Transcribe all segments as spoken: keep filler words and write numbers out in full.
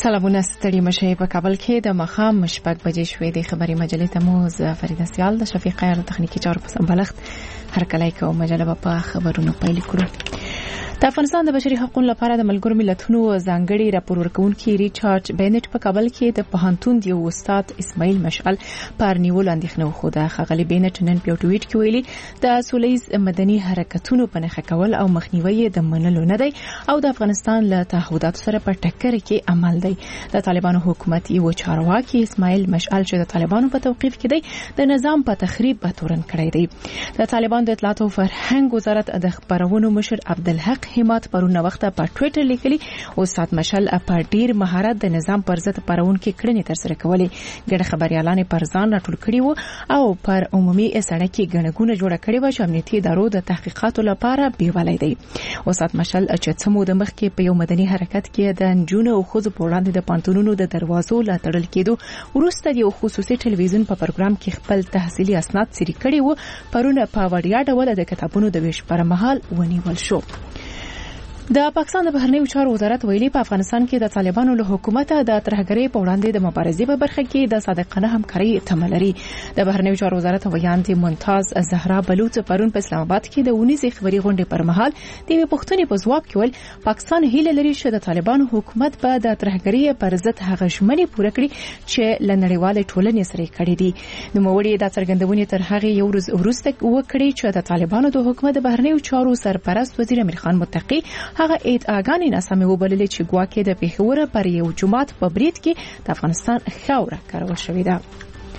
سلامونه ستړي مشه په کابل کې د مخام مشپک بجې شوې د خبري مجلې ته مو ز فریده سیال د شفیق خیر تخنیکی چارو په سمبلغت هر کله کو مجله په خبرونو پیل کړو. د افغانستان د بشري حقوقو لپاره د ملګرو ملتونو ځانګړي راپور ورکونکي ریچارډ بینټ په کابل کې د پوهنتون دی استاد اسماعیل مشعل پر نیول اندېښنه خوده. خغلی بینټ نن په ټویټ کې ویلي د سولیز مدني حرکتونو په نخښه کول او مخنیوي د منلو نه دی او د افغانستان له تعهداتو سره په ټکر کې عمل دی. د طالبانو حکومت یو چارواکي اسماعیل مشعل چې د طالبانو په توقیف کې دی د نظام په تخریب به تورن کړی دی. د طالبان د اطلاعات او فرهنګ وزارت د خبرونو مشر عبدالحق همت پرونه وخت په ټویټر لیکلي استاد مشعل په ډیر مهارت د نظام پر ضد پرون کې کړنې تر سره کولې. ګډ خبريالان پر ځان راټول کړي وو او پر عمومي سړک کې غنګونه جوړ کړي و چې امنیتي ادارو د تحقیقاتو لپاره بیولای دی. استاد مشعل چې څمو د مخ کې په یو مدني حرکت کې د نجونو او خځو په وړاندې د پانتونونو د دروازو لا تړل کېدو وروسته یو خصوصي ټلویزیون په پروګرام کې خپل تحصیلي اسناد سری کړي وو پرونه په وړیا ډول د کتابونو د ویش پر مهال ونیول شو. د پاکستان د بهرنیو چارو وزارت ویلي په افغانستان کې د طالبانو له حکومت د ترهګرۍ په وړاندې د مبارزې په برخه کې د صادقانه همکاري تمه لري. د بهرنیو چارو وزارت ویاندې ممتاز زهرا بلوچ پرون په اسلام آباد کې د ونیزي خبري غونډې پر مهال د پښتوني په ځواب کې ول پاکستان هیله لري چې د طالبانو حکومت په د ترهګرۍ پر ضد هغه ژمنې پوره کړي چې لنړیواله ټولنې سره کړې دي. نو موړي د څرګندونې تر هغه یو ورځ وروسته وکړي چې د طالبانو د حکومت د بهرنیو چارو سرپرست وزیر امیر خان متقی هغه ادعاګانې ناسمې وبللې چې ګواکې د پیښور پر یو جماعت په برید کې د افغانستان خاوره کارول شوې ده.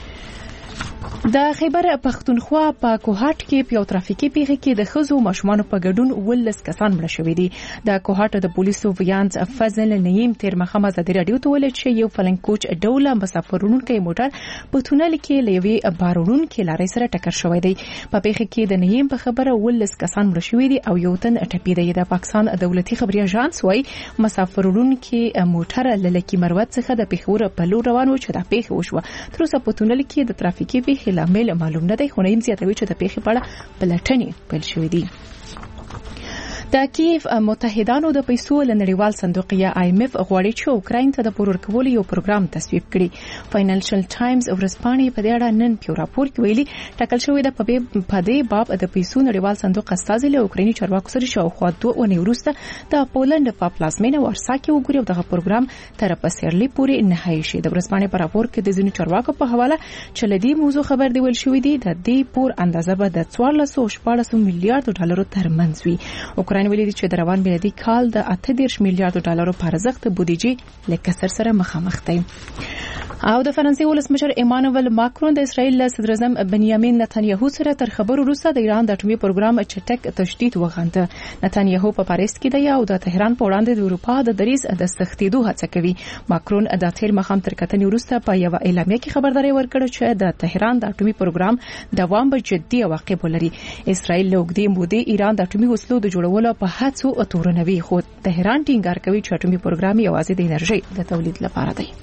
د خیبر پختونخوا په کوهاټ کې په ترافیکي پیښه کې د خزو ماشومان په ګډون ولس کسان مړه شوي دي. د کوهاټ د پولیسو ویاند فضل نعیم تیر مخه ازادي رادیو ته ویل چې یو فلنګ کوچ ډوله مسافرونکو موټر په تونل کې لوي بارونکو لارې سره ټکر شوی دی. په پیښه کې د نعیم په خبره ولس کسان مړه شوي دي او یو تن ټپي دی. د پاکستان دولتي خبري اژانس وايي مسافرونکو موټر لکه مروت څخه د پیښور په لور روان و چې د پیښه وشوه. تر اوسه په تونل کې د ترافیکي پیښې لامل معلوم نه دی خو نیم زیاتوي چې د پیښې په اړه پلټنې پیل شوې دي. د کیف متحدانو د پیسو لنړیوال صندوق یا آی ایم ایف غواړي چې اوکراین ته د پور ورکولو یو پروګرام تصویب کړي. فاینانشل ټایمز ورسپانې په دې اړه نن په راپور کې ویلي ټاکل شوی د په دې باب د پیسو نړیوال صندوق استازي له اوکرایني چارواکو سره شاوخوا دوه اونۍ وروسته د پولند په پلازمینه وارسا کې وګوري او دغه پروګرام تر پسرلي پورې نهایی شي. د ورسپانې په راپور کې د ځینو چارواکو په حواله چې لدی موضوع خبر دی ول شوې دي د دې پور اندازه به د څوارلس سوه شپاړس میلیارډ ډالرو ترمنځ وي. اوکراین ویلي چې د روان میلادي کال د اته دېرش میلیارډ ډالرو په ارزښت بودیجې له کسر سره مخامخ دی. او د فرانسې ولسمشر ایمانوئل ماکرون د اسرائیل له صدر اعظم بنیامین نتانیاهو سره تر خبرو وروسته د ایران د اټومي پروګرام چټک تشدید وغنده. نتانیاهو په پاریس کې دی او د تهران په وړاندې د اروپا د دریځ د سختیدو هڅه کوي. ماکرون د تیر مخام تر کتنې وروسته په یو اعلامیه کې خبرداري ورکړه چې د تهران د اټومي پروګرام دوام به جدي عواقب ولري. اسرائیل له اوږدې مودې ایران د اټومي وسلو د جوړولو په هڅو تورنوي خو تهران ټینګار کوي چې اټومي پروګرام یوازې د انرژي د تولید لپاره دی.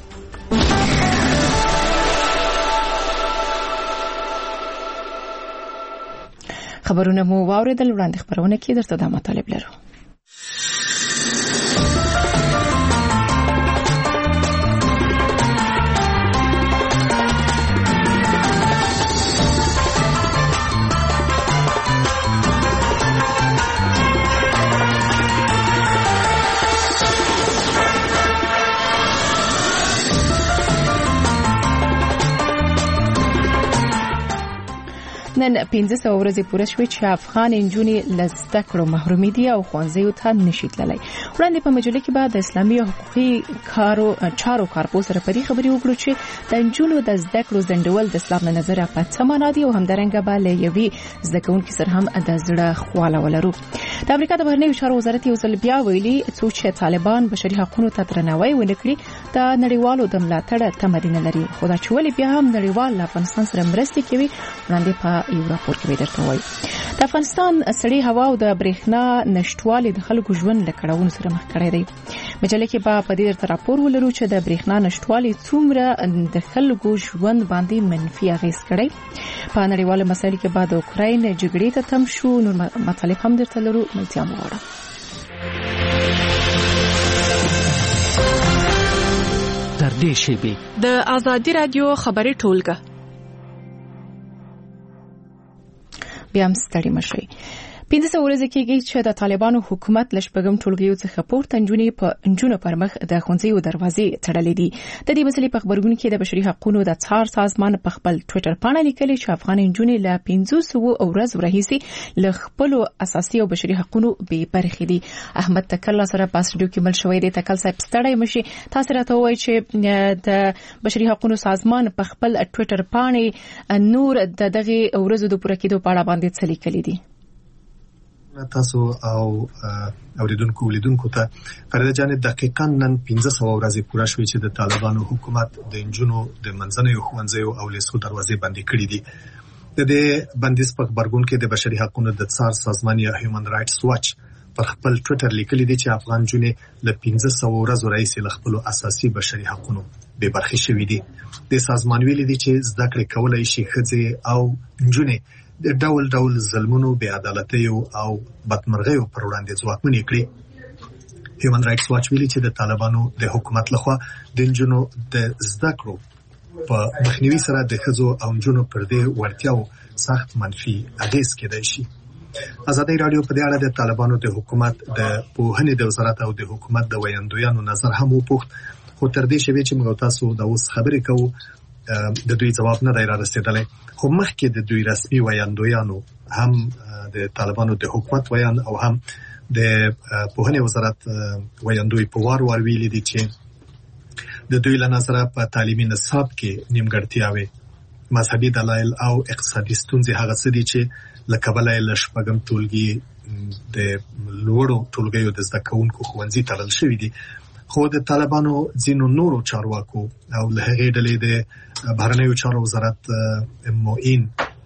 خبرونه مو واوریدل. وړاندې خبرونه کې درته د مطالب لرو. نن پنځه سوه ورځې پوره شوې چې افغان نجونې له زده کړو محرومې دي او ښوونځیو ته نشي تللی. وړاندې په مجله کې به د اسلامي او حقوقي کارو چارو کارپوه سره په دې خبرې وکړو چې د نجونو د زده کړو ځنډول د اسلام له نظره په څه معنا دي او همدارنګه به له یوې زده کوونکي سره هم د زړه خواله ولرو. د امریکا د بهرنیو چارو وزارت یو ځل بیا ویلي څوک چې طالبان بشري حقوقو ته درناوی ونه کړي د نړیوالو د ملاتړ تمه نه لري. خو دا چې ولې بیا هم نړیوال له افغانستان سره مرستې کوي وړاندې په یو راپور کې درته وایي. د افغانستان سړې هوا او د برېښنا نشټوالي د خلکو ژوند له کړاوونو سره مخ کړی دی. مجله کې به په دې درته راپور ولرو چې د برېښنا نشټوالي څومره د خلکو ژوند باندې منفي اغېز کړی. په نړیوالو مسایلو کې به د اوکراین جګړې ته تم شو. نور مطالب هم درته لرو. ملتیا مو غواړم. نږدې شیبې د آزادي رادیو خبري ټولګه. بیا هم ستړي مشئ. پنځه سوه ورځې کېږي چې د طالبانو حکومت له شپږم ټولګیو څخه پورته نجونې په نجونو پر مخ د ښوونځیو دروازې تړلې دي. د دې مسلې په خبرګون کې د بشري حقوقو د څار سازمان په خپل ټوئیټر باندې لیکلي چې افغان نجونې له پنځه سوه ورځو راهیسې له خپل اساسي او بشري حقوقو بې برخې دي. احمد تکل سره په سټډیو کې مل شوی دی. تکل صاحب ستړی مشي، تاسو راته وایئ چې د بشري حقوقو سازمان په خپل ټوئیټر باندې نور د دغه ورځو د پوره کېدو په اړه باندې څه لیکلي دي؟ تاسو او اوریدونکو ولیدونکو ته فرید جان دقیقاً نن پنځه سوه ورځې پوره شوې چې د طالبانو حکومت د انجونو د منځنیو ښوونځیو او لیسو دروازې بندې کړې دي. د دې بندیز په خبرګون کې د بشري حقوقو د څار سازمان یا هیومن رائټس واچ پر خپل ټوئیټر لیکلي دي چې افغان جونې له پنځه سوه ورځو راهیسې له خپل اساسي بشري حقوقو بې برخې شوې دي. د سازمان ویلي دي چې زده کړې کولای شي ښځې او نجونې د ډول ډول ظلمونو، بې عدالتیو او بدمرغیو پر وړاندې ځواکمنې کړي. هیومن رائټس واچ ویلي چې د طالبانو د حکومت لخوا د نجونو د زده کړو په مخنیوي سره د ښځو او نجونو پر دې وړتیاو سخت منفي اغېز کېدای شي. ازادي رادیو په دې اړه د طالبانو د حکومت د پوهنې د وزارت او د حکومت د ویاندویانو نظر هم وپوښت، خو تر دې شوې چې موږ تاسو د اوس خبرې کوو د دوی جواب نه دی را رسیدلی. خو مخکې د دوی رسمي ویاندویانو هم د طالبانو د حکومت ویان او هم د پوهنې وزارت ویاندوی په وار وار ویلي دي چې د دوی له نظره په تعلیمي نصاب کې نیمګړتیاوې، مذهبي دلایل او اقتصادي ستونزې هغه څه دي چې له کبله یې له شپږم ټولګي د لوړو ټولګیو د زده کوونکو ښوونځي تړل شوي دي. خو د طالبانو ځینو نورو چارواکو او له هغې ډلې د بهرنیو چارو وزارت معین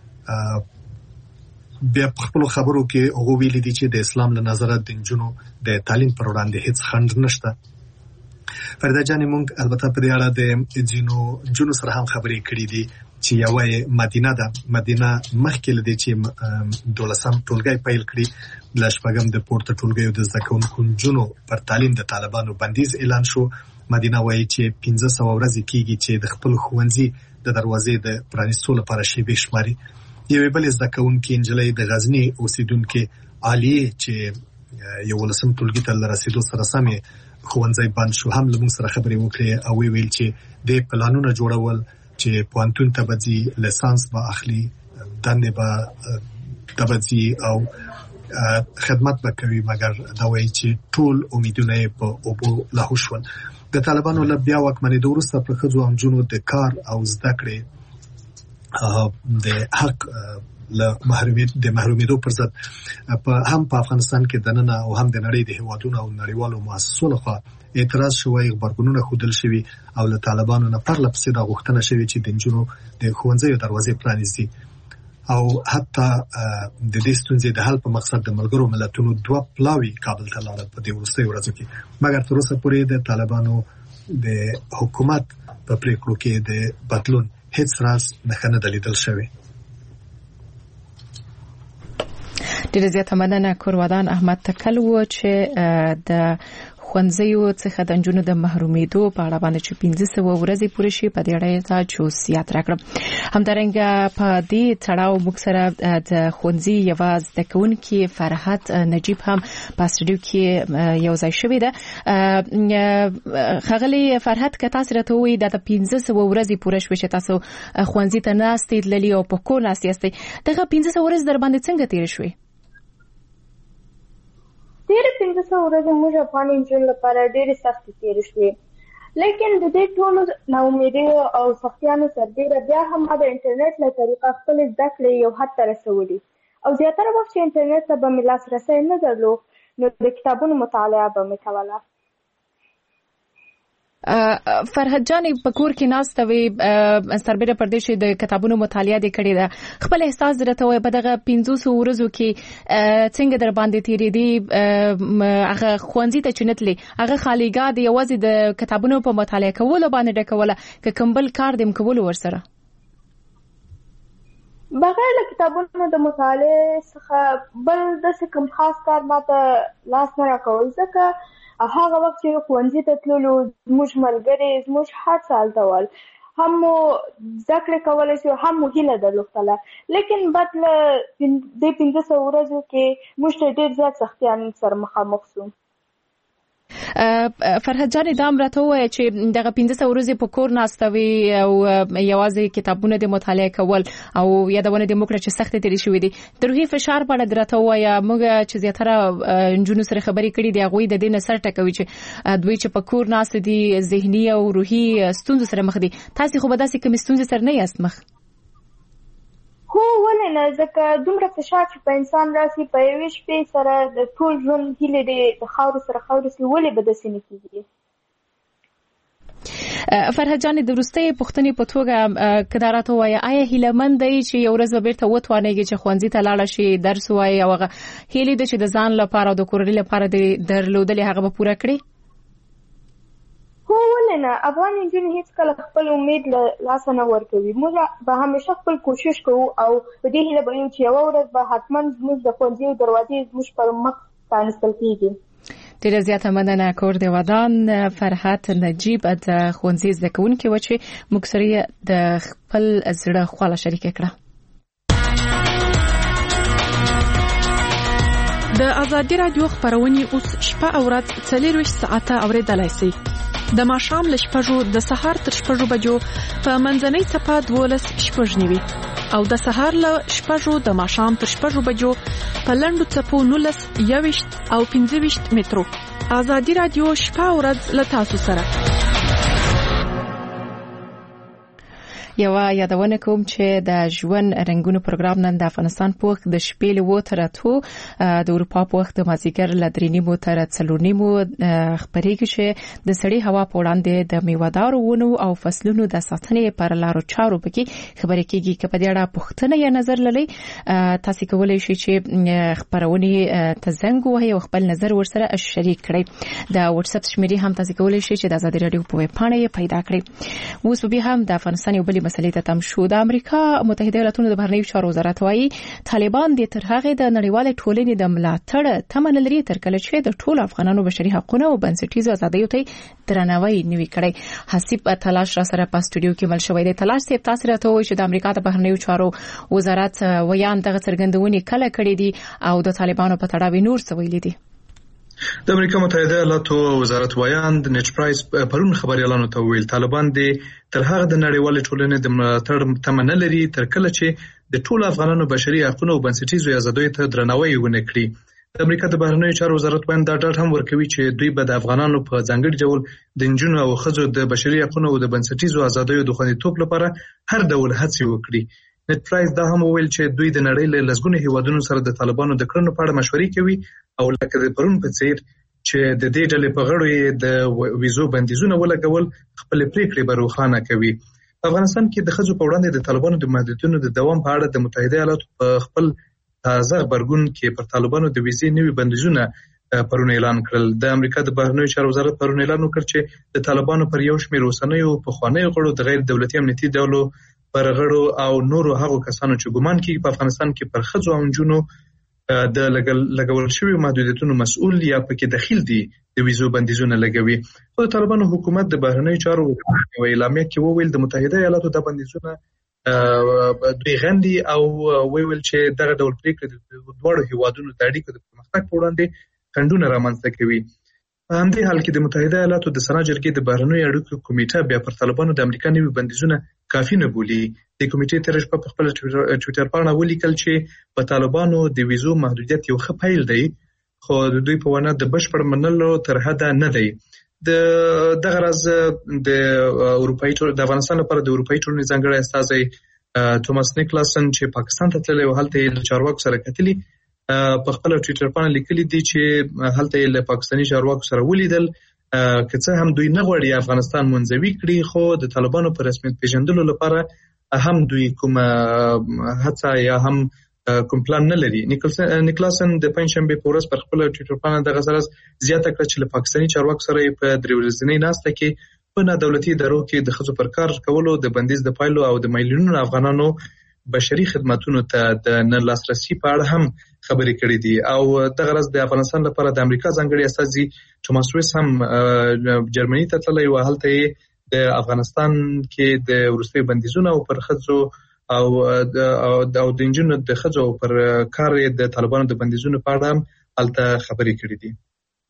بیا په خپلو خبرو کې هغوی ویلي دي چې د اسلام له نظره د نجونو د تعلیم پر وړاندې هیڅ خنډ نشته. فریده جانې موږ البته په دې اړه د ځینو نجونو سره هم خبرې کړې دي چې یوه یې مدینه ده. مدینه مخکې له دې چې دولسم ټولګی پیل کړي له شپږم د پورته ټولګیو د زده کوونکو نجونو پر تعلیم د طالبانو بندیز اعلان شو. مدینه وایي چې پنځه سوه ورځې کېږي چې د خپل ښوونځي د دروازې د پرانیستو لپاره شیبې شماري. یوې بلې زده کوونکې نجلۍ د غزني اوسیدونکې عالیې چې یولسم ټولګي ته له رسېدو سره سمې ښوونځی بند شو هم له موږ سره خبرې وکړې او ویې ویل چې د پلانونه جوړول چې پوهنتون ته به ځي، لیسانس به اخلي، دندې به ته به ځي او خدمت به کوي، مګر دا وایي چې ټول امیدونه یې په اوبو لاهو شول. د طالبانو له بیا واکمنېدو وروسته پر ښځو او نجونو د کار او زده کړې د حق له د محرومېدو پر ضد هم په افغانستان کې دننه او هم د نړۍ د هیوادونو او نړیوالو مؤسسو لخوا اعتراض شوی، غبرګونونه ښودل شوي او له طالبانو نه پرله پسې دا غوښتنه شوې چې د نجونو د ښوونځیو دروازې پرانیزي او حتی د دې ستونزې د حل په مقصد د ملګرو ملتونو دوه پلاوي کابل ته لاړل په دې وروستیو ورځو کې. مګر تر اوسه پورې د طالبانو د حکومت په پریکړو کې د بدلون هیڅ راز نښه نه ده لیدل شوې. ډېره زیاته مننه. کورودان احمد تکل و چې د ښوونځیو څخه د نجونو د محرومېدو په اړه باندې چې پنځه سوه ورځې پوره شي په دې اړه یې جزئیات راکړل. همدارنګه په دې تړاو موږ سره د ښوونځي یوه زده کوونکې فرحت نجیب هم په سټډیو کې یو ځای شوې ده. ښاغلې فرحت، که تاسو راته ووایئ دا د پنځه سوه ورځې پوره شوې چې تاسو ښوونځي ته ناستئ تللي او په کور ناست یاستئ، دغه پنځه سوه ورځې در باندې څنګه تېرې شوې؟ ډېرې پنځه سوه ورځې موږ افغان نجونو لپاره ډېرې سختې تېرې شوې، لیکن د دې ټولو ناامیدیو او سختیانو سربېره بیا هم ما د انټرنیټ له طریقه خپلې زده کړې یو حد ته رسولي او زیاتره وخت چې انټرنیټ ته به مې لاسرسی نه درلود نو د کتابونو مطالعه به مې کوله. فرحت جانې په کور کې ناسته وې سربېره پر دې چې د کتابونو مطالعه دې کړې ده، خپل احساس درته وایه په دغه پنځو سوو ورځو کې څنګه در باندې تېرېدې؟ هغه ښوونځي ته چې نه تلې، هغه خالیګاه د یوازې د کتابونو په مطالعه کولو باندې ډکوله که کوم بل کار دې م کولو ورسره؟ بغیر له کتابونو د مطالعې څخه بل داسې کوم خاص کار ما ته لاس نه راکول، ځکه هغه وخت چې ښوونځي ته تللو زموږ ملګري زموږ هر څه هلته ول، هم مو زده کړې کولی شو، هم مو هیله درلودله. لیکن بعد له دې پنځه سوه ورځو کې موږ ته ډېر زیات سختیان سره مخامخ شو. فرهاد جان دا هم راته ووایه چې دغه پنځه سوه ورځې په کور ناسته وي او یوازې کتابونه د مطالعه کول او یادونه دې موږ کړه چې سختې تېرې شوې دي. د روحي فشار په اړه دې راته ووایه. موږ چې زیاتره نجونو سره خبرې کړي دي هغوی د دې نه سر ټکوي چې دوی چې په کور ناسته دي ذهني او روحي ستونزو سره مخ دي. تاسې خو به داسې کومې ستونزې سره نه یاست مخ؟ هو ولې نه، ځکه دومره فشار چې په انسان راسي په یوې شپې سره د ټول ژوند هیلې دې د خاورو سره خاورو سي، ولې به داسې نه کېږي؟ فرهاد جان د وروستۍ پوښتنې په توګه که دا راته ووایه آیا هیلهمند دی چې یو ورځ به بیرته وتوانیږي چې ښوونځي ته لاړه شي درس ووایي او هغه هیلې ده چې د ځان لپاره او د کورنۍ لپاره د درلودلې هغه به پوره کړي؟ هو ولې نه، افغان نجونې هیڅکله خپل امید له لاسه نه ورکوي. موږ به همیشه خپل کوشش کوو او په دې هیله به یو چې یوه ورځ به حتما زموږ د ښوونځیو دروازې زموږ پر مخ پرانیستل کېږي. ډېره زیاته مننه. کور د ودان فرهاد نجیب د ښوونځي زده کوونکې وه چې موږ سره یې د خپل زړه خواله شریکه کړه. د ازادي راډیو خبرونه اوس شپه او ورځ څلورویشت ساعته اوریدلای شئ. د ماښام له شپږو د سهار تر شپږو بجو په منځنۍ څپه دولس شپږ نیوي او د سهار له شپږو د ماښام تر شپږو بجو په لنډو څپو نولس یوویشت او پنځه ویشت مترو. ازادي راډیو شپه او ورځ له تاسو سره. یو یادونه کوم چې د ژوند رنگونو پروګرام نن د افغانستان په وخت د شپې له وو تر اتو د اروپا په وخت د مازیګر له درې نیمو تر څلور نیمو خبرېږي چې د سړې هوا په وړاندې د میوهدارو ونو او فصلونو د ساتنې پر لارو چارو پکې خبرې کیږي. که په دې اړه پوښتنه یا نظر لرئ تاسو کولی شئ چې خبرونه ته زنګ ووهئ او خپل نظر ورسره شریک کړئ. د واتس اپ شمیرې هم تاسو کولی شئ چې د ازادي راډیو په ویب پاڼه یې پیدا کړئ. اوس به هم د افغانستان یو بل مسلې ته تم شو. د امریکا متحده ایالاتونو د بهرنیو چارو وزارت وايي طالبان د تر هغه د نړیوال ټولنې د ملاتړ تمه لري تر کله چې د ټولو افغانانو بشري حقوقو او بنسټیزو آزادیو ته درناوی نوي کړي. حسیب تلاش را سره په استودیو کې مل شوی دی. تلاش سي تاسو راته وایي چې د امریکا د بهرنیو چارو وزارت ویان دغه څرګندونې کله کړې دي او د طالبانو په تړاو نور څه ویلي دي؟ د امریکا متحده ایالاتو وزارت ویان د نیټ پرایس پرون خبريالانو ته ویل طالبان دي تر هغه د نړیوال ټولنې د ملاتړ تمه نه لري تر کله چې د ټولو افغانانو بشري حقوقو او بنسټیزو آزادیو ته درناوی ونه کړي. د امریکا د بهرنیو چارو وزارت ویان دا ډاډ هم ورکوي چې دوی به د افغانانو په ځانګړي ډول د نجونو او ښځو د بشري حقوقو او د بنسټیزو آزادیو د خوندیتوب لپاره هر ډول هڅې وکړي. نیټ پرایس دا هم ویل چې دوی د نړۍ له لسګونو هیوادونو سره د طالبانو د کړنو په اړه مشورې کوي او لکه د پرون په څیر چې د دې ډلې په غړو یې د ویزو بندیزونه ولګول خپل پریکړې به روښانه کوي. په افغانستان کې د ښځو په وړاندې د طالبانو د محدودیتونو د دوام په اړه د متحده ایالاتو په خپل تازه خبرګون کې پر طالبانو د ویزې نوي بندیزونه پرون اعلان کړل. د امریکا د بهرنیو چارو وزارت پرون اعلان وکړ چې د طالبانو پر یو شمېر اوسنیو پخوانیو غړو د غیر دولتي امنیتي ډلو پر غړو او نورو هغو کسانو چې ګومان کوي په افغانستان کې پر ښځو او نجونو د لګول شوی محدودیتونو مسؤل یا پکې دخیل دي د ویزو بندیزونه لګوي. خو د طالبانو حکومت د بهرنیو چارو په اعلامیه کې وویل د متحده ایالاتو د بندیزونه دوی غندي او ویل چې دغه ډول پریکړې د دوه هیوادونو د اړیکو د پرمختګ په وړاندې خنډونه رامنځته کوي. په همدې حال کې د متحده ایالاتو د سنا جرګې د بهرنیو اړیکو کمیټه بیا پر طالبانو د امریکا نوي بندیزونه کافي نه بولي. د کمیټې تر شپه په خپل ټویټر پاڼه ولیکل چې په طالبانو د ویزو محدودیت یو ښه پیل دی خو د دوی په ونه د بشپړ منلو تر حده نه دی. د دغه راز د اروپאי د افغانستان لپاره د اروپאי ټولنې ځانګړی استازی توماس نیکلاسن چې پاکستان ته تللی و هلته یې له چارواکو سره کتلي په خپل ټویټر باندې لیکلي دي چې هلته یې له پاکستاني چارواکو سره ولیدل که څه هم دوی نه غواړي افغانستان منځوي کړي خو د طالبانو په رسمیت پیژندلو لپاره هم دوی کوم هڅه یا هم کوم پلان نه لري. نیکلاسن د پنځشنبه په ورځ پر خپل ټویټر باندې دغه سره زیاته کړه چې له پاکستاني چارواکو سره په درې ورځنۍ ناسته کې په نه دولتي ادارو کې د ښځو پر کار کولو د بندیز د پایلو او د میلیونونو افغانانو بشري خدماتونو ته د نه لاسرسي په اړه هم خبرې کړې دي او د غرض د افغانستان لپاره د امریکا ځانګړي استازي توماس ویس هم جرمني ته تللی و. هلته د افغانستان کې د وروستي بندیزونو او پر ښځو او د او د انجونو د ښځو پر کار د طالبانو د بندیزونو په اړه هم هلته خبرې کړې دي.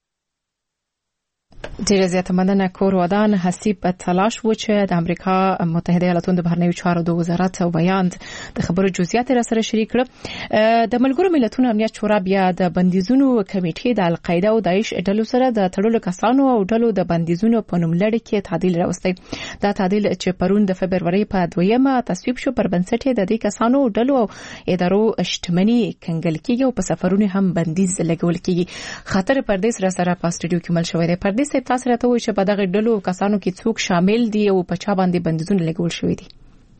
ډیره زیاته مننه. کور ودان حسیب په تلاش و چې د امریکا متحده ایالاتونو د بهرنیو چارو د وزارت او بیان د خبرو جزئیات را سره شریک کړ. د ملګرو ملتونو امنیت شورا بیا د بندیزونو کمیټې د القاعده او داعش ډلو سره د تړلو کسانو او ډلو د بندیزونو په نوملړ کې تعدیل راوستي. دا تعدیل چې پرون د فبرवरी په دویمه تصویب شو پر بنسټ د دې کسانو او ډلو او ادارو شتمنۍ کنګل کیږي او په سفرونو هم بندیز لګول کیږي. خاطر پردیس را سره په استودیو کې مل شوی دی. پردیس تاسو راته وایي چې په دغه ډلو کسانو کې څوک شامل دي او په چا باندې بندیزونه لګول شوی دي؟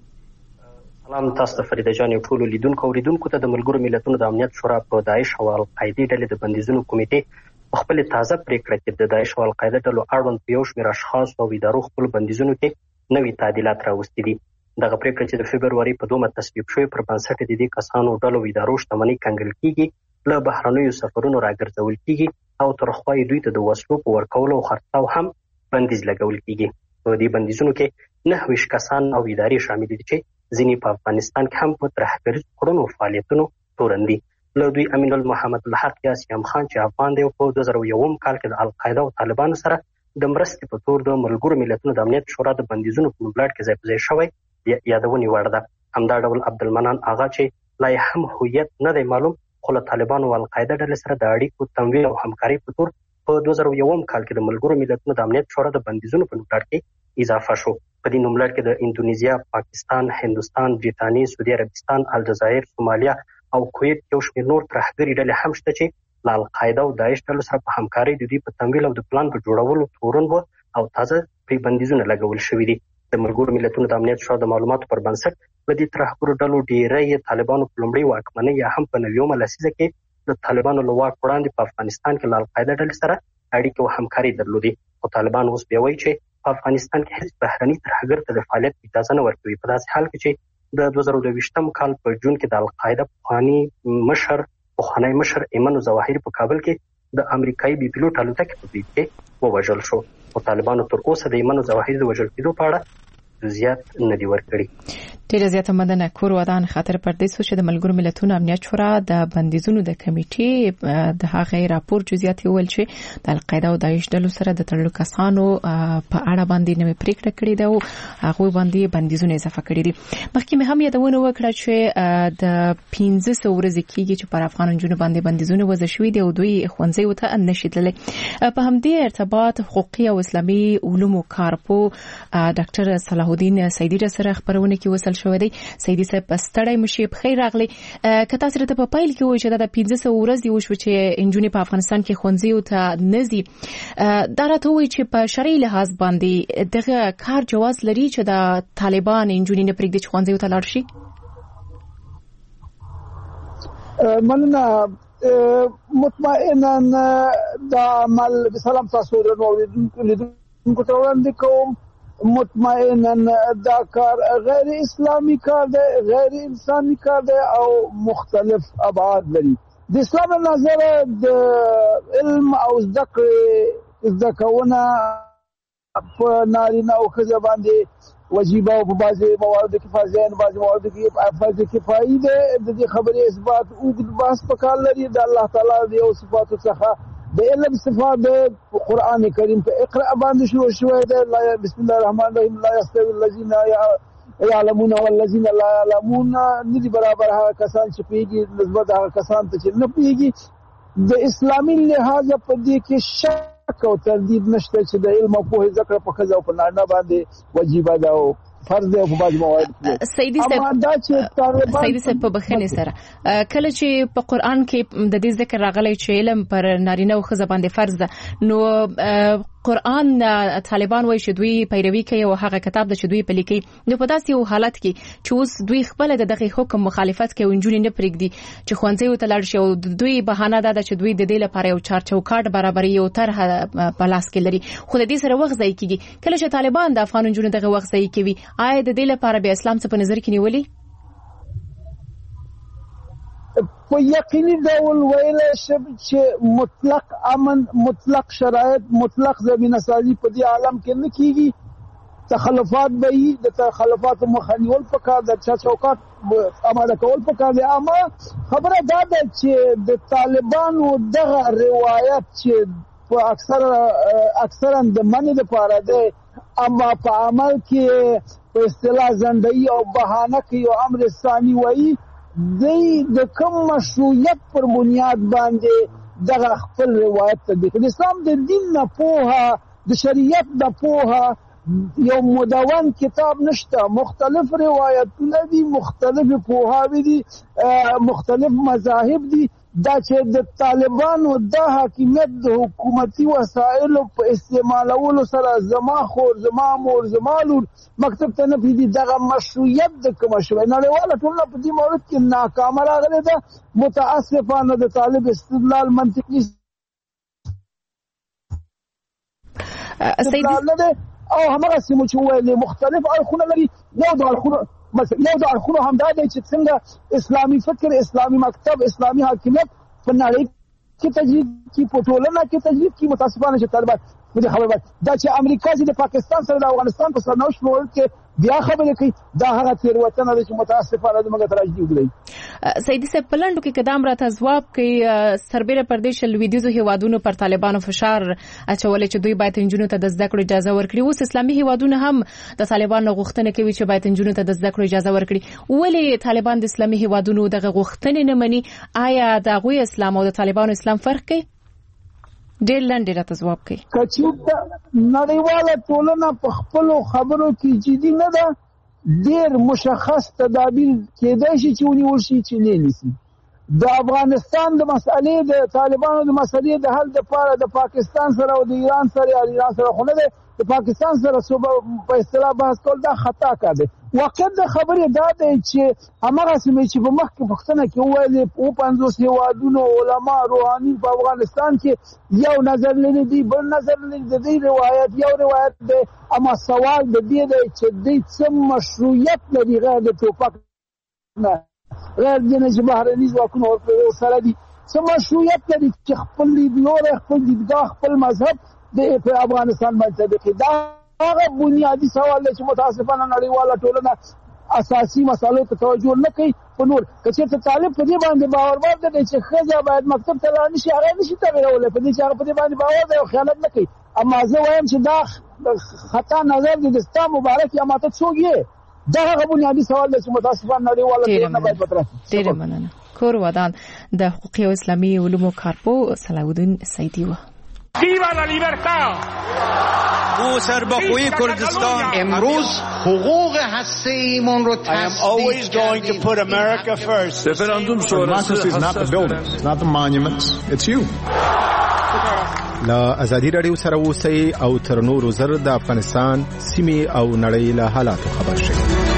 سلام تاسو ته فریده جان او ټول لیدونکو اوریدونکو ته د ملګرو ملتونو د امنیت شورا په داعش او القاعده ډلې د بندیزونو کمیټې خپل تازه پریکړه کې د داعش او القاعده ډلو اړوند په یو شمېر اشخاص او ادارو خپل بندیزونو کې نوي تعدیلات راوستي دي. دغه پریکړه چې د فبرवरी په دومره تصویب شوې پر بنسټ د دې کسانو ډلو ادارو شتمنۍ کنګل کیږي، له بهرنیو سفرونو راګرځول کیږي او تر خو دوی ته د وسلو په ورکولو او خرڅلاو هم بندیز لګول کیږي. په دې بندیزونو کې نه ویش کسان او ادارې شامل دي چې ځینې په افغانستان کې هم په ترهګریز کړنو فعالیتونو تورن دي. له دوی امین المحمد الحق یا سیام خان چې افغان دی په دوه زره یو کال کې د القاعده او طالبانو سره د مرستې په تور د ملګرو ملتونو د امنیت شورا د بندیزونو په نوملړ کې ځای په ځای شوی یادونې وړ ده. همدا ډول عبدالمنان آغا چې لا هم هویت نه دی معلوم خو له طالبانو او القاعده ډلې سره د اړیکو تمویل او همکاري په تور په دوه زره یو کال کې د ملګرو ملتونو د امنیت شورا د بندیزونو په نوملړ کې اضافه شو. په دې نوملړ کې د اندونیزیا، پاکستان، هندوستان، بریټانیې، سعودي عربستان، الجزایر، سومالیا او کویت یو شمېر نور ترهګري ډلې هم شته چې له القاعده او داعش ډلو سره په همکاري د دوی په تمویل او د پلان په جوړولو تورن وو او تازه پرې بندیزونه لګول شوي دي. د ملګرو ملتونو د امنیت شورا د معلوماتو پر بنسټ د دې ترهګرو ډلو ډېری طالبانو په لومړۍ واکمنۍ یا هم په نویمه لسیزه کې د طالبانو له واک وړاندې په افغانستان کې له القاعده ډلې سره اړیکې او همکاري درلودې. خو طالبان اوس بیا وایي چې په افغانستان کې هیڅ بهرني ترهګر ته د فعالیت اجازه نه ورکوي. په داسې حال کې چې د دوه زره دوه کال په جون کې د القاعده پخواني مشر پخوانی مشر ایمن ظواهري په کابل کې د امریکایي بي پیلوټ الوتکې په برید کې ووژل شو. او طالبانو تر اوسه د ایمن ظواهري د وژل کېدو په اړه جزئیات نه دی ورکړي. ډیره زیاته مننه. کور ودان خاطر پردیس چې د ملګرو ملتونو امنیت شورا د بندیزونو د کمیټې د هغه راپور جزئیات ویل چې د القاعده او داعش ډلو سره د تړلو کسانو په اړه باندې نوې پریکړه کړې ده او هغه باندې بندیزونه اضافه کړي دي. مخکې مې هم یادونه وکړه چې د پنځه سوه ورځې کېږي چې پر افغان جنونو باندې بندیزونه وضع شوي دي او دوی ښوونځي وته نشي تللی. په همدې ارتباط حقوقي او اسلامي علومو کارپو ډاکټر صلاح الدین سیدی سره خبرونه کې وصل شوې دي. سیدی صاحب پستړی مشي په خیر راغلی. کته سره ته په پایل کې وایي چې د پنځه سوه ورځې وشو چې انجونی په افغانستان کې ښوونځي ته نزي. دا راته وایي چې په شرعي لحاظ باندې دغه کار جواز لري چې د طالبان انجونی نه پرېږدي چې ښوونځي ته لاړ شي؟ مننه. مطمئنا دا عمل سلام تاسو ورنولیدونکو ته وړاندې کوم. مطمئنا دا کار غیر اسلامی کار دی، غیر انسانی کار دی او مختلف ابعاد لري. د اسلام نظر د علم او زده کړې زده کونه په نارینه او ښځه باندې واجبه او په بعضې مواردو کې فرضیه، په بعضې مواردو کې فرض کفایي دی. د دې خبرې اثبات اوږد بحث پکار لري. د الله تعالی د یو صفاتو څخه د علم صفات د قرآن کریم په اقرا باندې شروع شوی دی. بسم الله الرحمن الرحیم. لا یستوی الذین یعلمون والذین لا یعلمون. ندي برابر هغه کسان چې پیږي نسبت هغه کسان ته چې نه پیږي. د اسلامي لحاظ په دې کې شک او تردید نشته چې د علم او پوهې ذکر په ښځه او په نارینه باندې واجب ده او فرض دی په بعض موارد کې. سیدی صاحب سیدی صاحب په بخښنې سره کله چې په قرآن کې د دې ذکر راغلی چې علم پر نارینه او ښځه باندې فرض ده، نو قرآن طالبان وایي چې دوی پیروي کوي او هغه کتاب د چې دوی پلي کوي. نو په داسې یو حالت کې چې اوس دوی خپل د دغه حکم مخالفت کوي او انجونی نه پرېږدي چې ښوونځي ته لاړ شي او دوی بهانه ده چې دوی د دې لپاره یو چارچوکاټ برابري یو طرح په لاس کې لري، خو د دې سره وخت ضایع کیږي. کله چې طالبان د افغان انجونو دغه وخت ضایع کوي، آیا د دې لپاره به اسلام څه په نظر کې نیولي؟ په یقیني ډول ویلی شم چې مطلق امن، مطلق شرایط، مطلق زمینه سازي په دې عالم کې نه کیږي. تخلفات به وي، د تخلفاتو مخه نیول پکار ده، چا چوکاټ اماده کول پکار دی. اما خبره دا ده چې د طالبانو دغه روایت چې په اکثر اکثرا د منې دپاره دی، اما په عمل کې په اصطلاح زنده‌ای او بهانه کې یو امر ثاني وایي، دی د کوم مشروعیت پر بنیاد باندې دغه خپل روایت تطبیق. د اسلام د دین نه پوهه، د شریعت نه پوهه یو مدون کتاب نشته. مختلف روایتونه دي، مختلف پوهاوی دي، مختلف مذاهب دي. دا چې د طالبانو د حاکمیت د حکومتي وسایلو په استعمالولو سره زما خور، زما مور، زما لور مکتب ته نه پریږدي، دغه مشروعیت د کومه شوی. نړیواله ټولنه په دې مورد کې ناکامه راغلې ده. متاسفانه د طالب استدلال منطقي استدلال نه ده، او همغسې مو چې وویل مختلف اړخونه لري. یو د اړخونو یو د اړخونو همدا دی چې څنګه اسلامي فکر، اسلامي مکتب، اسلامي حاکمیت په نړۍ کې تجدید کی، په ټولنه کې تجدید کی. متاسفانه چې طالبان په دې خبره باندې دا چې امریکا چې د پاکستان سره د افغانستان په سرنوشت په وخت کې بیا خبرې کوي، دا هغه تېروتنه ده چې متاسفانه زموږ تراژیدي وګړي. سیدي صاحب په لنډو کې قدم راته ځواب کوي. سربېره پردیش لویدیځو هیوادونو پر طالبانو فشار اچولې چې دوی باید نجونو ته د زده کړو اجازه ورکړي. اوس اسلامي هیوادونه هم د طالبانو غوښتنه کوي چې باید نجونو ته د زده کړو اجازه ورکړي. ولې طالبان د اسلامي هیوادونو دغه غوښتنې نه مني؟ آیا د هغوی اسلام او د طالبانو اسلام فرق کوي؟ ډېر لنډ راته ځواب کوي. که چېرته نړیواله ټولنه په خپلو خبرو کې جدي نه ده، ډېر مشخص تدابیر کېدای شي چې ونیول شي چې نه نیسي. د افغانستان د مسئلې، د طالبانو د مسئلې د حل دپاره د پاکستان سره او د ایران سره یا ایران سره خو نه دی، د پاکستان سره صوبه په اصطلاح بحث کول دا خطا کار دی. واقعیت د خبرې دا دی چې همغسې مې چې په مخکې پوښتنه کې وویلې اووه پنځوس هېوادونو علما، روحانیون په افغانستان کې یو نظر لري، دی بل نظر لري. د دې روایت یو روایت دی، اما سوال د دې دی چې دوی څه مشروعیت لري غیر د ټوپک نه، غیر د نه چې بهرني ځواکونه ورسره دي، څه مشروعیت لري چې خپل لیدلوری، خپل دیدګاه، خپل مذهب د په افغانستان باندې تطبیق. دا هغه بنیادي سوال دی چې متاسفانه نړیواله ټولنه اساسي مسالو ته توجه نه کوي. په نور که چېرته طالب په دې باندې باورمند دی چې ښځه باید مکتب ته لاړ نه شي، هغه نه شي تغیرولی، په دې چې هغه په دې باندې باور دی او خیانت نه کوي. اما زه وایم چې دا خطا نظر دی، د ستا مبارک یا ماته څوک یې؟ دا هغه بنیادي سوال دی چې متاسفانه نړیواله ټولنه باید مطرح کړي. ډېره مننه. کور ودان د حقوقي او اسلامي علومو کارپو صلاحالدین سیدی و. ویوا لا لیبرتا. او سربخوی کردستان امروز حقوق هسته ایمان رو تصدیق کردیم. Referendum شورای is not the buildings, it's not the monuments, it's you. لا ازادي رادیو سره اوسئ او تر نورو زر د افغانستان سیمې او نړۍ له حالاتو خبر شئ.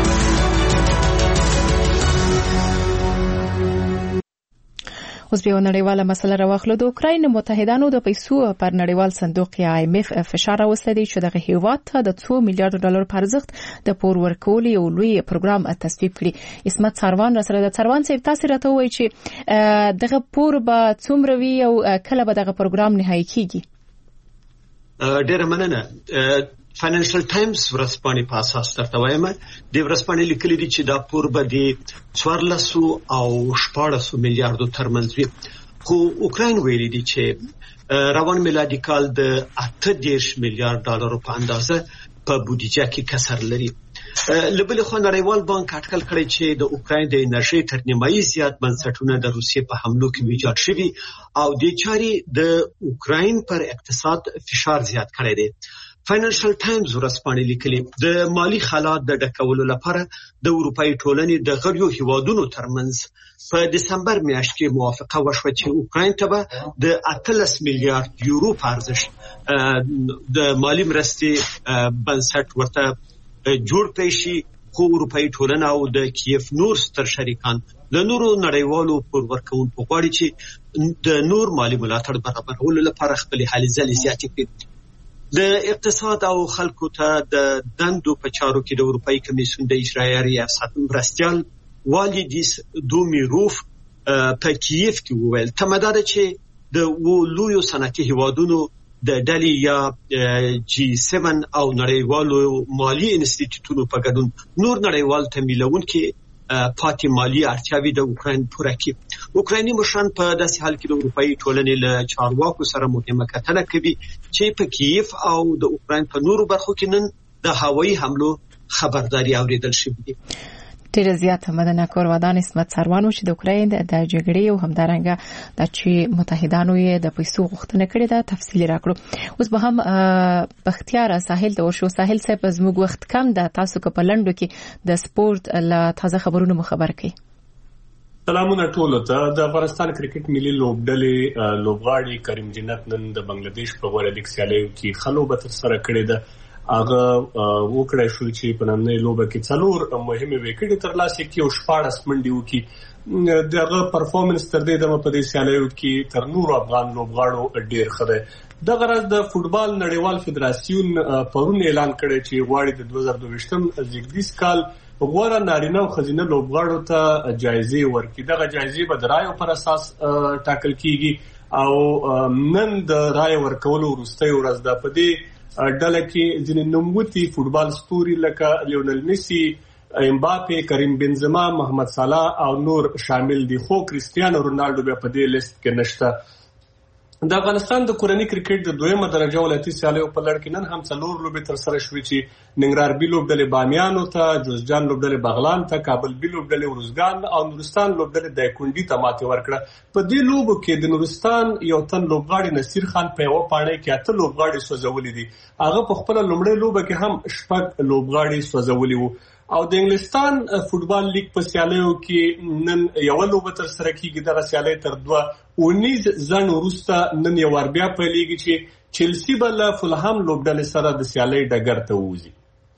اوس به نړیواله مسله راوخلو. د اوکراین متحدانو د پیسو پر نړیوال صندوق یا آی ایم اف فشار راوستلی دی چې دغه هیواد ته د څو میلیارډ ډالر په ارزښت د پور ورکولو یو لوی پروګرام تصویب کړي. اسمت څاروان را سره د څاروان صاحب تاسو راته وایي چې دغه پور به څومره وي او کله به دغه پروګرام نهایی کیږي؟ ډېره مننه. فاینانشل ټایمز ورځپاڼې په اساس درته وایم، د ورځپاڼې لیکلي دي چې دا پور به د څوارلس او شپاړس میلیارډو ترمنځ وي. خو اوکراین ویلي دي چې روان میلادي کال د اته دېرش میلیارډ ډالرو په اندازه په بودیجه کې کسر لري. له بلې خوا نړیوال بانک اټکل کړی چې د اوکراین د انرژۍ تر نیمایي زیات بنسټونه د روسیې په حملو کې ویجاړ شوي او دې چارې د اوکراین پر اقتصاد فشار زیات کړی دی. فاینانشل ټایمز ورځپاڼې لیکلي د مالی خلات د ډکولو لپاره د اروپایي ټولنې د غړیو هیوادونو ترمنځ په دسمبر میاشت کې موافقه وشوه چې اوکراین ته به د اتلس میلیارډ یورو په ارزښت د مالی مرستې بنسټ ورته جوړ کړی شي. خو اروپایي ټولنه او د کیف نور ستر شریکان له نورو نړیوالو پور ورکوونکو غواړي چې د نور مالی ملاتړ برابرولو لپاره خپلې هلې ځلې زیاتې کړي. د اقتصاد او خلکو ته د دندو په چارو کې د اروپایي کمیسیون د اجرایي ریاست مرستیال والیدیس دومیروف په کیف کې وویل تمدار چې د و لویو صنعتي هیوادونو د ډلې یا جی سیون او نړیوالو مالی انسټیټیوټونو په ګډون نور نړیوال تمویلون کې پاتې مالی اړتیاوې د اوکراین پوره کړي. اوکرایني مشران په داسې حال کې د اروپایي ټولنې له چارواکو سره مهمه کتنه کوي چې په کیف او د اوکراین په نورو برخو کې نن د هوایي حملو خبرداري اوریدل شوې دي. ډیره زیاته مدنه کورودان اسمت سروانو چې د اوکراین د جګړې او همدارنګه د چې متحدانو یې د پیسو غوښتنه کړې ده تفصیل راکړو. اوس به هم بختیار ساحل د ورشو ساحل صاحب زموږ وخت کم ده، تاسو که په لندو کې د سپورت له تازه خبرونو مخبر کړئ. سلامونه ټولو ته. د افغانستان کرکټ ملي لوبډلې لوبغاړي کریم جنت نن د بنگلاديش په غوړه لیګ سیالیو کې خلوبه تر سره کړې ده. هغه وکړای شو چې په نننۍ لوبه کې څلور مهمه وکټې ترلاسه کړي او شپاړس منډې وکړي. دغه پرفورمنس تر دې دمه په دې سیالیو کې تر نورو افغان لوبغاړو ډېر ښه دی. دغه ورځ د فوټبال نړیوال فدراسیون پرون اعلان کړی چې غواړي د دوه زره دوه یم زیږدیز کال غوړه نارینه او ښځینه لوبغاړو ته جایزې ورکړي. دغه جایزې به د رایو پر اساس ټاکل کیږي او نن د رای ورکولو وروستۍ ورځ ده. په دې ډله کې ځینې نوموتي فوټبال ستوري لکه لیونل میسی، امباپه، کریم بنزما، محمد صلاح او نور شامل دي، خو کریستیانو رونالډو بیا په دې لیست کې نشته. د افغانستان د کورنۍ کرکټ د دویمه درجه ولایتي سیالیو په لړ کې نن هم څلور لوبې تر سره شوې چې ننګرهار بي لوبډلې بامیانو ته، جوزجان لوبډلې بغلان ته، کابل بي لوبډلې ورزګان او نورستان لوبډلې دایکنډي ته ماتې ورکړه. په دې لوبو کې د نورستان یو تن لوبغاړي نصیر خان په یوه پاڼۍ کې اته لوبغاړي سوځولي دي. هغه په خپله لومړۍ لوبه کې هم شپږ لوبغاړي سوځولي وو. او د انګلستان فوټبال لیګ په سیالیو کې نن یو لوبه تر سره کیږي. دغه سیالي تر دوه اونیز ځن وروسته نن یو ور بیا پیلېږي چې چلسی به له فولهام لوبډلې سره د سیالۍ ډګر ته ووځي.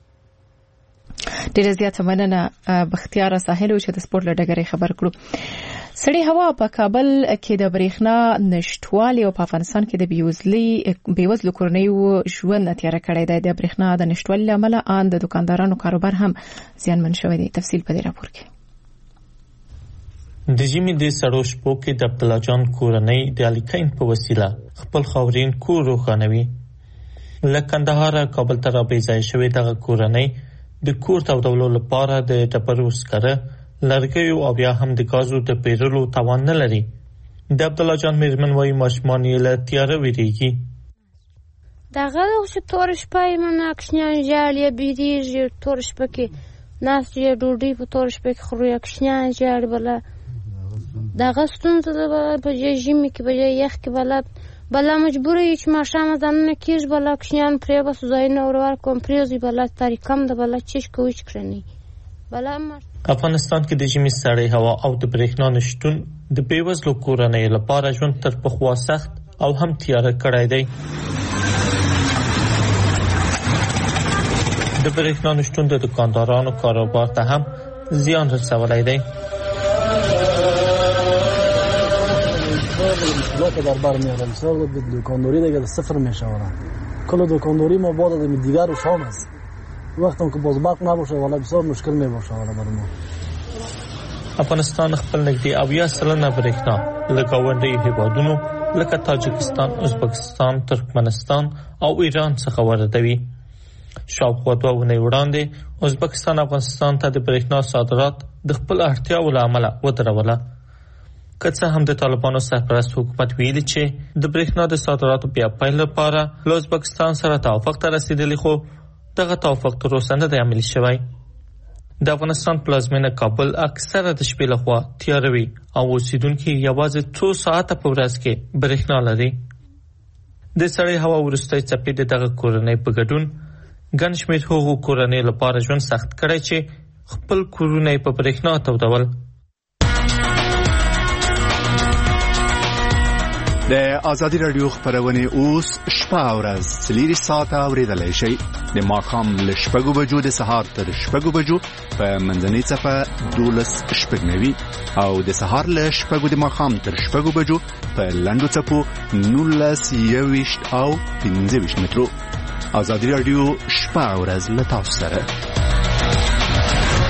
ډېره زیاته مننه بختیار ساحل چې د سپورت له ډګرې خبر کړو. سړی هوا په کابل کې د برېښنا نشټوالي او په افغانستان کې د بیوزلي بیوزلو کورنیو ژوند تیاره کړی دی. د برېښنا د نشټوالي له امله ان د دکاندارانو کاروبار هم زیانمن شوی دی. تفصیل په دې راپور کې. د ژمي د سړو شپو کې د عبدالله جان کورنۍ د الیکین په وسیله خپل خاورین کور روښانوي. له کندهار کابل ته رابېځای شوې دغه کورنۍ د کور تودولو لپاره د ډبرو سکره، لرګیو او بیا هم د ګازو د پیرلو توان نه لري. د عبدالله جان میرمن وایي ماشومان یې له تیاره ویریږي. دغه چې تور شپه یې منه کشنیان ژاړي بیریږي، تور شپه کې ناست یې ډوډۍ په تور شپه کې خوري، کشنیان ژاړي. بله دغه ستونزه ده په ژمي کې، په یخ کې بله بله مجبوره یې چې ماښام ځانونه کېږي، بله کشنیان پرې به ځایونه ور ورکوم پرېږدي، بله تاریکم ده، بله چیش کوي چې کړنی. افغانستان کې د ژمي سړې هوا او د برېښنا نشتون د بیوزلو کورنیو لپاره ژوند تر پخوا سخت او هم تیاره کړی دی. د برېښنا نشتون د دکاندارانو کاروبار ته هم زیان رسولی دی. مشکلات در بر میاد. بسیار دکانداری دیگه صفر میشود. کل دکانداری ما بعد از دیگر و شام است. وقتی که باز برق نباشه والا بسیار مشکل میباشه والا برای ما. افغانستان خپل نږدې اویا سلنه برېښنا له ګاونډیو هېوادونو لکه تاجکستان، ازبکستان، ترکمنستان او ایران څخه واردوي. شاوخوا دوه اونۍ وړاندې ازبکستان افغانستان ته د برېښنا صادرات د خپل اړتیاو له امله ودروله. که څه هم د طالبانو سرپرست حکومت ویلي چې د برېښنا د صادراتو بیا پیل لپاره له ازبکستان سره توافق ته رسیدلی، خو دغه توافق تر اوسه نه دی عملي شوی. د افغانستان پلازمینه کابل اکثره د شپې لخوا تیاره وي او اوسیدونکي یوازې څو ساعته په ورځ کې برېښنا لري. د سړې هوا وروستۍ څپې د دغه کورنۍ په ګډون ګڼ شمېر هغو کورنیو لپاره ژوند سخت کړی چې خپل کورونه یې په برېښنا تودول. د ازادي رادیو خبرونه اوس شپه او ورځ څلور ساعته اوریدلای شئ. د ماښام له شپږو بجو د سهار تر شپږو بجو په منځنۍ څپه دولس شپږ نوي او د سهار له شپږو د ماښام تر شپږو بجو په لنډو څپو نولس یوویشت او پنځه ویشت مترو. ازادي رادیو شپه او ورځ له تاسو سره.